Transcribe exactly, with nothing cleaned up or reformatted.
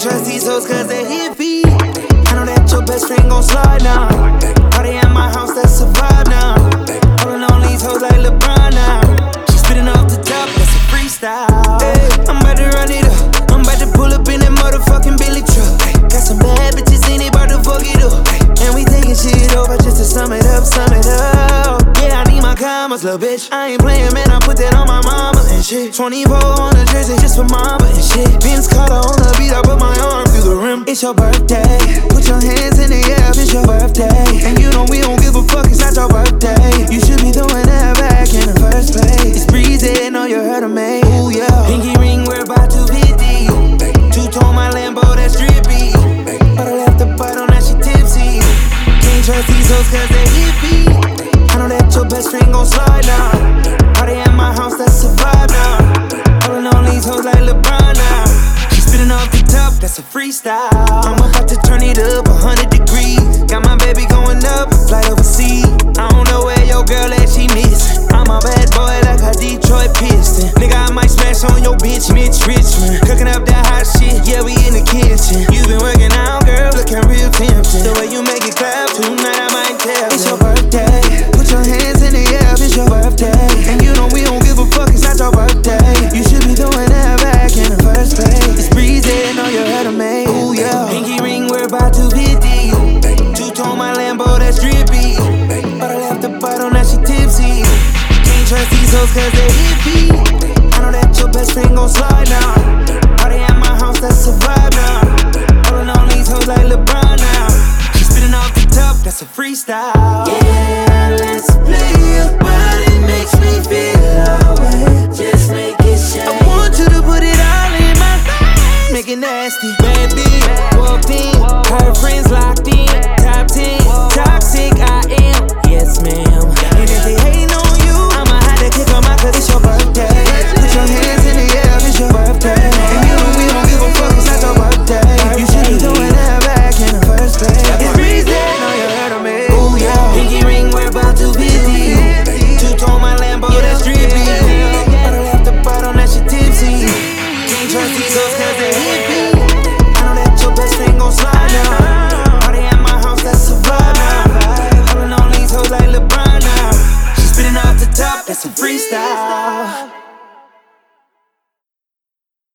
Can't trust these hoes cause they hippie. I know that your best friend gon' slide now. Party at my house, that's a vibe now. Holding on these hoes like LeBron now. She spitting off the top, that's a freestyle. Hey, I'm about to run it up. I'm about to pull up in that motherfucking Billy truck. Hey, got some bad bitches in it, about to fuck it up. Hey, and we taking shit over just to sum it up, sum it up. Yeah, I need my commas, little bitch. I ain't playing, man, I put that on my mama and shit. twenty-four on the jersey just for mama and shit. Vince Carter on the beat, I put my arm through the rim. It's your birthday, put your hands in the air, it's your birthday. And you know we don't give a fuck, it's not your birthday. You should be doing that back in the first place. It's breezy, know you heard of me. Ooh, yeah. Pinky ring, we're about two fifty. Two-tone my Lambo, that's drippy. But I left the bottle, now she tipsy. Can't trust these hoes cause they hippie. I know that your best friend gon' slide now. Party at my house, that's a vibe now. Holding on these hoes like LeBron now. She spitting off the top, that's a freestyle. I'm about to turn it up a hundred degrees. Got my baby going up, flight overseas. I don't know where your girl at, she missing. I'm a bad boy like a Detroit Piston. Nigga, I might smash on your bitch, Mitch Richmond. Cooking up that hot shit, yeah, we in the kitchen. You been working out, girl, looking real tempting. The way you make it clap, tonight I might tell. It's your birthday, put your hands in the air, it's your birthday. And you know we don't give a fuck, it's not your birthday. You should be doing that back in the first place. It's breezy, know you heard of me. Ooh, yeah. Pinky ring, we're about two fifty. Two-tone my Lambo, that's drippy. But I left the bottle, now she tipsy. Can't trust these hoes cause they hippie. I know that your best friend gon' slide now. Party at my house, that's a vibe now. Holding on these hoes like LeBron now. She spitting off the top, that's a freestyle. Yeah.